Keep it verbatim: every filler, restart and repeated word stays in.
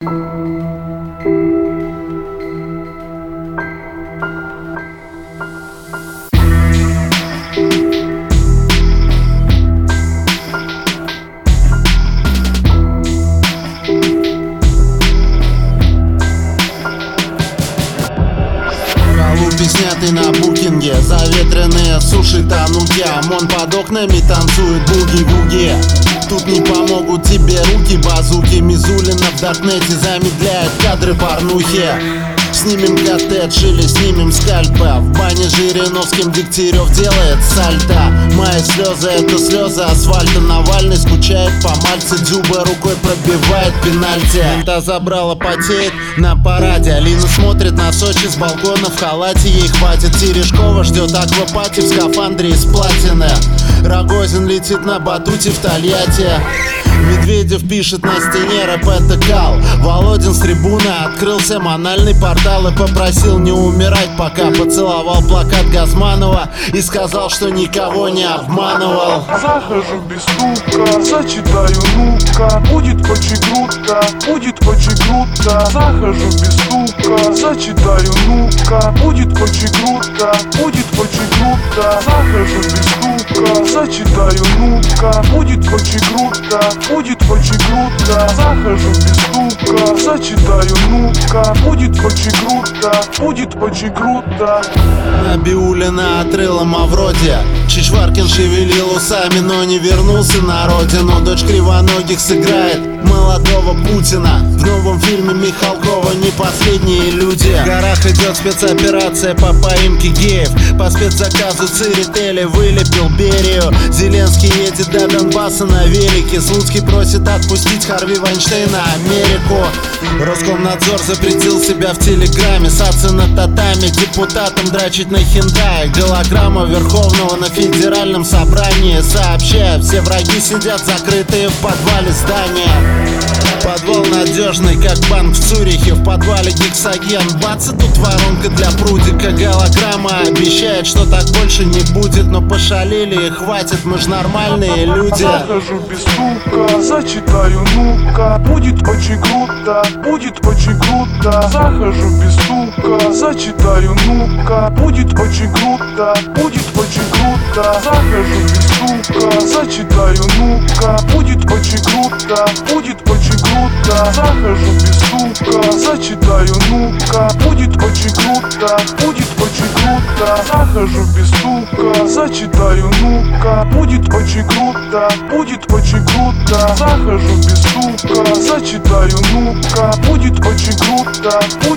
Снятый на букинге, заветренные суши тонут я. ОМОН под окнами танцует буги-вуги. Тут не помогут тебе руки, базуки. Мизулина в даркнете замедляет кадры порнухи. Снимем коттедж или снимем скальпа. В бане Жириновским Дегтярев делает сальто. Мои слезы — это слезы асфальта. Навальный скучает по Мальце. Дзюба рукой пробивает пенальти. Мента забрала, потеет на параде. Алина смотрит на Сочи с балкона в халате. Ей хватит. Терешкова ждет аквапати в скафандре из платины. Рогозин летит на батуте в Тольятти. Медведев пишет на стене рэп — это кал. Володин с трибуны открылся мональный портал и попросил не умирать, пока поцеловал плакат Газманова и сказал, что никого не обманывал. Захожу без стука, зачитаю ну-ка, будет очень круто, будет очень круто. Захожу без стука, зачитаю ну-ка, будет очень круто, будет очень круто. Захожу без стука, зачитаю ну-ка, будет очень круто, будет очень круто. Захожу без стука, зачитаю ну-ка, будет очень круто, будет очень круто. Набиуллина отрыла Мавроди. Чичваркин шевелил усами, но не вернулся на родину. Дочь Кривоногих сыграет молодого Путина. В новом фильме Михалкова не последние люди. В горах идет спецоперация по поимке геев. По спецзаказу Церетели вылепил Берию. Зеленский едет до Донбасса на велике. Слуцкий просит отпустить Харви Вайнштейна Америку. Роскомнадзор запретил себя в Телеграме. Саться на татами, депутатам драчить на хендае. Голограмма Верховного на федеральном собрании сообщает: все враги сидят закрытые в подвале здания. Подвал надежный, как банк в Цюрихе. В подвале гексоген. Бац, и тут воронка для прудика. Голограмма обещает, что так больше не будет. Но пошалили и хватит, мы ж нормальные люди. Захожу без стука, зачитаю ну-ка, будет очень круто, будет очень круто. Захожу без стука, зачитаю ну-ка, будет очень круто, будет очень круто. Захожу без стука, зачитаю ну-ка, будет очень круто, будет очень круто. Захожу без стука, зачитаю ну-ка, будет очень круто, будет очень круто. Захожу без стука, зачитаю ну-ка, будет очень круто, будет очень круто. Захожу без стука, зачитаю ну-ка, будет очень круто.